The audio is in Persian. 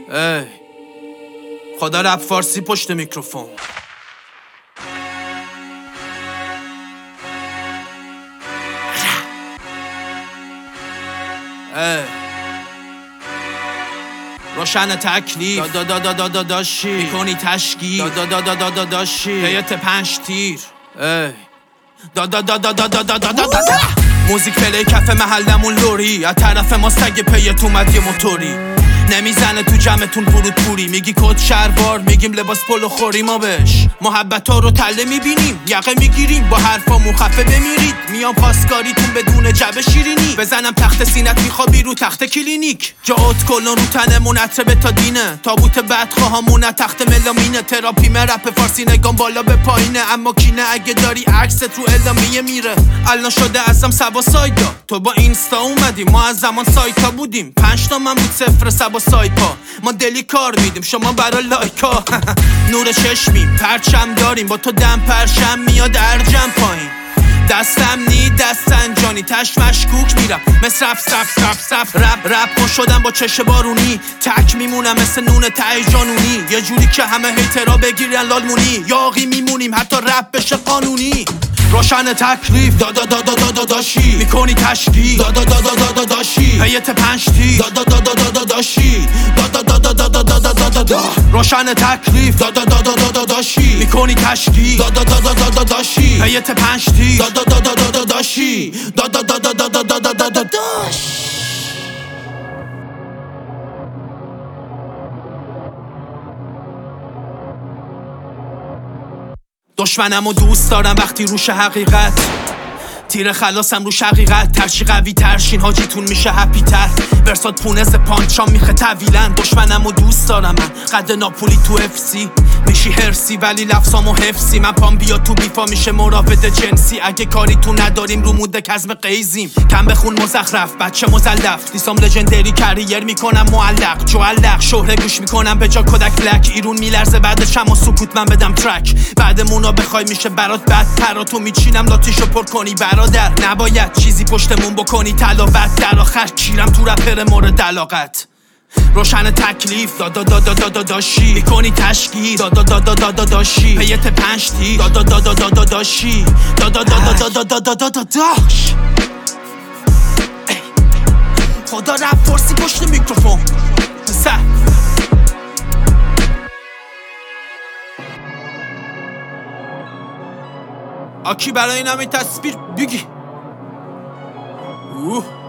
ای خدا رپ فارسی پشت میکروفون. روشن تکلیف داشی میکنی تشکیل داشی هیئت 5 تیر موزیک پلی کف محلمون لوری از طرف ما سگ پیت اومد یه موتوری نمیزنه تو جمعتون ورود پوری میگی کد شهروار میگیم لباس پلو خوری ما بش محبت ها رو تله میبینیم یقه میگیریم با حرفامون خفه بمیرید میام پاسکاریتون بدون جبه شیرینی بزنم تخت سینت میخوابی رو تخت کلینیک جاوت کلون رو تنمون عطر تادینه تابوت بدخواهامون تخت ملامینه تراپی رپ فارسی نگام بالا به پایینه اما کینه اگه داری عکست رو اعلامیه میره الان شده ازم سبا سایدا تو با اینستا اومدی ما از زمان سایتا بودیم 5 تا من بود 0 سبا سایپا ما دلی کار میدیم شما برا لایکا نور چشمیم پرچم داریم با تو دم پرشم میاد ارجم پایین دستم نی دستن جانی تش مشکوک میرم مثل رپ کن شدم با چش بارونی تک میمونم مثل نون تای جانونی یه جوری که همه هیترا بگیرن لالمونی یاقی میمونیم حتی رپ بشه قانونی روشن تکلیف داشی میکنی تشکیل داشی هیئت 5 تیر داشی روشن تکلیف داشی میکنی تشکیل داشی هیئت 5 تیر داشی دشمنمو دوست دارم وقتی روش حقیقت تیر خلاصم رو حقیقت ترچی قوی ترشین حاجیتون میشه هپی تر ورسات پونز پانچام میخه طویلن دشمنمو دوست دارم من قد ناپولی تو افسی میشی هرسی ولی لفظامو حفظی من پام بیا تو بیفا میشه مراود جنسی اگه کاری تو نداریم رو موده کزم قیزیم کم بخون مزخرف بچه مزلف لیسام لژندری کریر میکنم معلق جوالق شهره گوش میکنم به جا کدک بلک ایرون میلرزه بعد چم و سکوت من بدم ترک بعدمونو بخوای میشه برات بدتر تو میچینم لاتیشو پر کنی برادر نباید چیزی پشتمون بکنی تلاوت در آخر کیرم تو رپر مورد علاقت روشن تکلیف داشی میکنی تشکیل داشی هیئت 5 تیر داشی خدا رپ فارسی پشت میکروفون پسر آکی برای این همه تصویر بگی